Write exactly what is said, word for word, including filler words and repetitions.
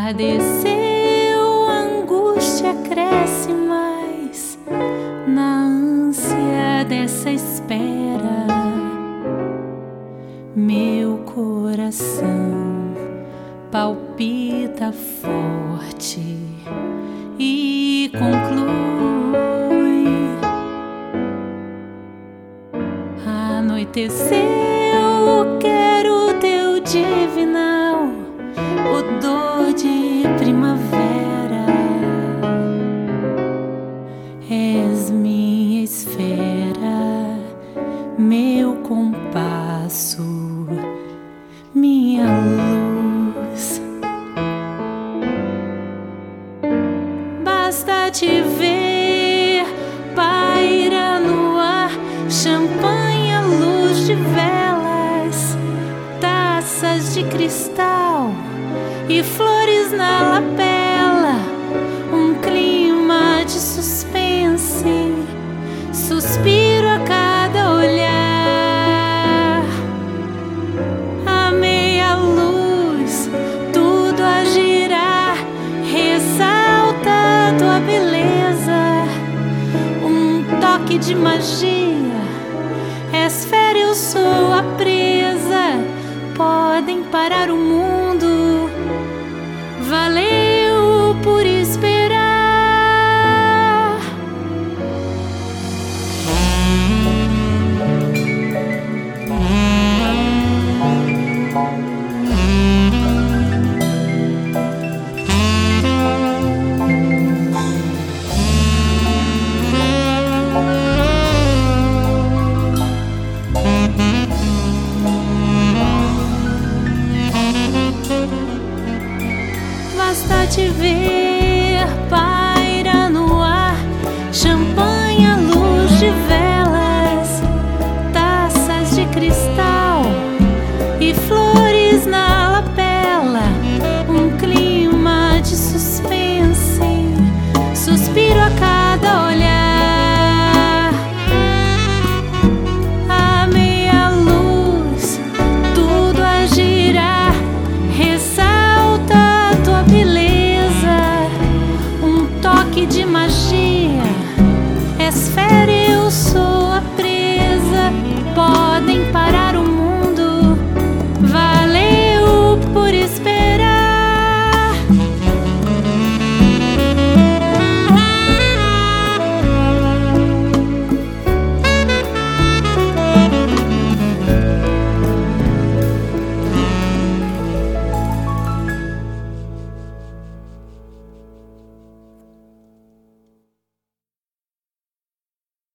Entardeceu, a angústia cresce mais na ânsia dessa espera. Meu coração palpita forte e conclui: anoiteceu, quero teu divinal odor de primavera. És minha esfera, meu compasso, minha luz. Basta te ver, paira no ar, champanhe à luz de velas, taças de cristal e flores na lapela, um clima de suspense, suspiro a cada olhar. A meia luz, tudo a girar, ressalta tua beleza, um toque de magia, és fera, eu sou a presa, podem parar o mundo. Valeu por esperar. Basta te ver, paira no ar, champanhe à luz de velas, taças de cristal e flores na lapela, um clima de suspense, suspiro a cada olhar. A meia luz, tudo a girar, ressalta tua beleza, um toque de magia, és fera.